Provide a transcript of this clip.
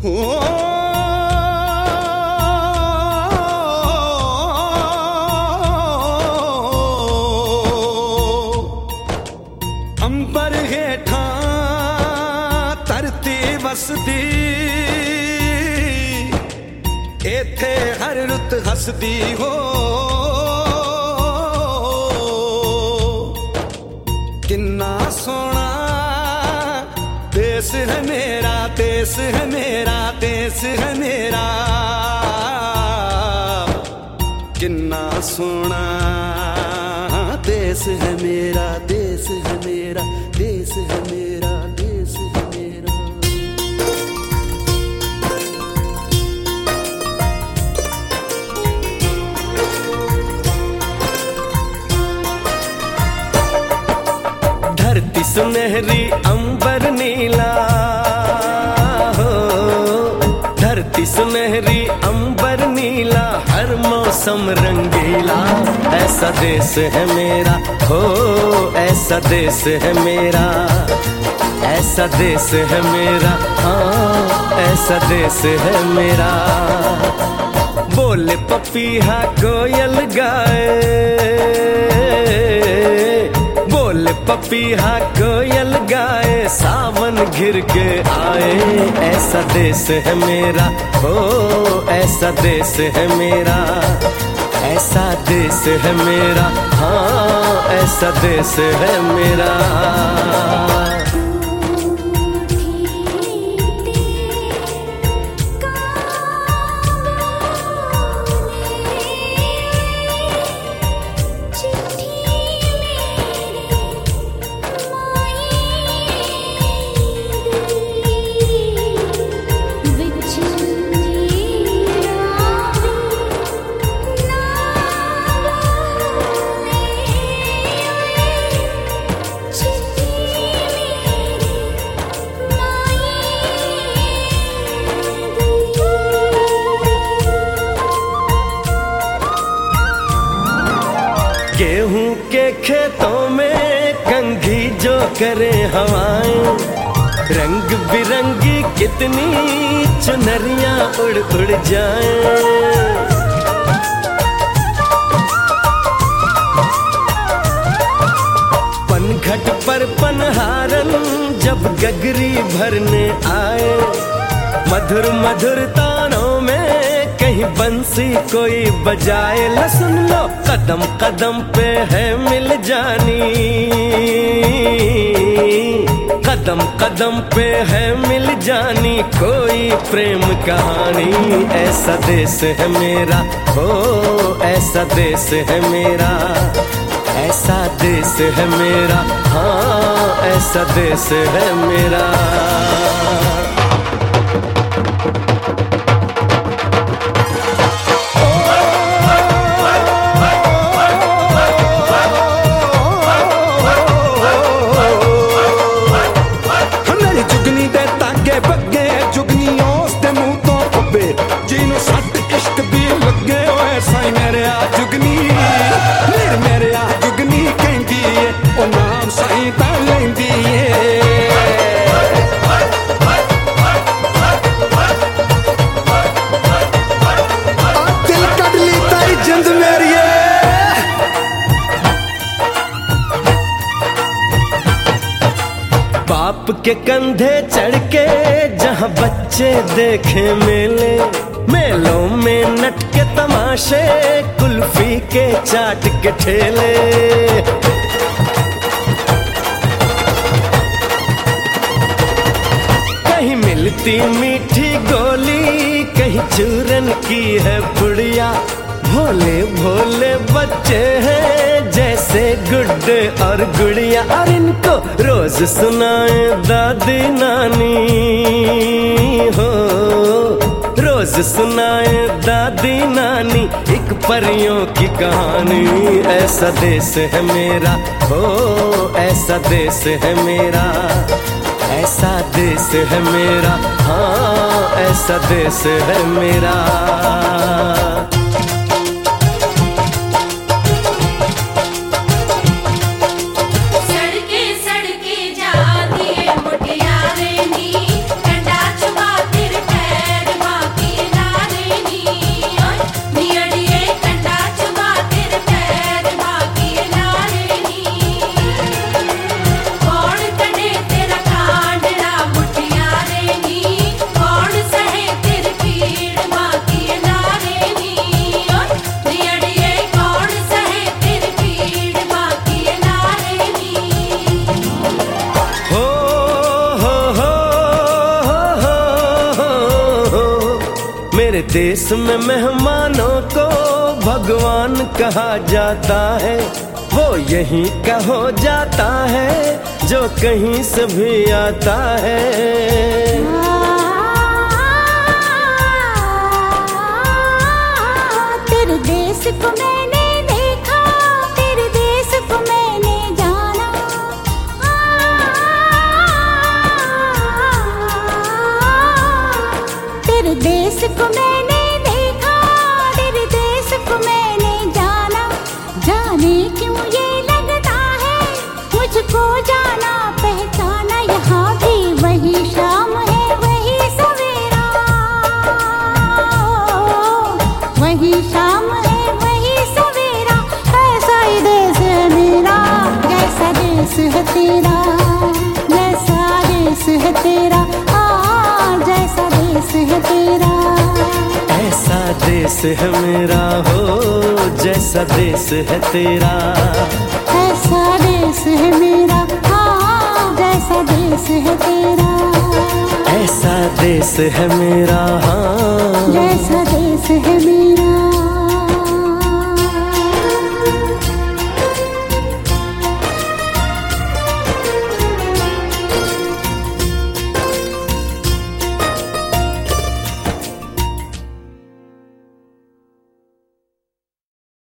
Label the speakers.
Speaker 1: अंबर हेठा धरती वसदी, इथे हर रुत हसदी हो। किन्ना सोना देश है मेरा, देश है मेरा, देश है मेरा। किन्ना सोना देश है मेरा, देश है मेरा, देश है मेरा, देश है मेरा। धरती सुनहरी अंबर नीला हो, धरती सुनहरी अंबर नीला, हर मौसम रंगीला। ऐसा देश है मेरा हो, ऐसा देश है मेरा, ऐसा देश है मेरा, हाँ ऐसा देश है मेरा। बोले पपीहा कोयल गाए, बोले पपीहा कोयल गाए, सावन घिर के आए। ऐसा देश है मेरा हो, ऐसा देश है मेरा, ऐसा देश है मेरा, हाँ ऐसा देश है मेरा। गेहूं के खेतों में कंघी जो करे हवाएं, रंग बिरंगी कितनी चुनरियां उड़ उड़ जाएं। पनघट पर पनहारन जब गगरी भरने आए, मधुर मधुर तानों में कहीं बंसी कोई बजाए। ल सुन लो कदम कदम पे है मिल जानी, कदम कदम पे है मिल जानी कोई प्रेम कहानी। ऐसा देश है मेरा हो, ऐसा देश है मेरा, ऐसा देश है मेरा, हाँ ऐसा देश है मेरा। बाप के कंधे चढ़ के जहाँ बच्चे देखे मेले, मेलों में नट के तमाशे, कुल्फी के चाट के ठेले। कहीं मिलती मीठी गोली, कहीं चूरन की है पुड़िया। भोले भोले बच्चे हैं जैसे गुड्डे और गुड़िया, और इनको रोज सुनाए दादी नानी हो, रोज सुनाए दादी नानी एक परियों की कहानी। ऐसा देश है मेरा हो, ऐसा देश है मेरा, ऐसा देश है मेरा, हाँ ऐसा देश है मेरा।
Speaker 2: सड़के जाती है मुटियारे नी, डंडा चुबा फिर
Speaker 1: मेरे देश में मेहमानों को भगवान कहा जाता है, वो यहीं का हो जाता है जो कहीं से भी आता है।
Speaker 2: तेरे देश को मैंने देखा, तेरे देश को मैंने जाना, तेरे देश को मैंने देखा, तेरे देश को मैंने जाना। जाने क्यों ये लगता है मुझको जाना पहचाना, यहाँ भी वही शाम है वही सवेरा, वही शाम है वही सवेरा। ऐसा ही देश है मेरा, जैसा देश है तेरा, जैसा देश है तेरा, जैसा देश है तेरा।
Speaker 1: ऐसा देश है मेरा हो जैसा देश है तेरा,
Speaker 2: ऐसा देश है मेरा, जैसा देश है तेरा।
Speaker 1: ऐसा देश है मेरा, हाँ
Speaker 2: जैसा देश है मेरा।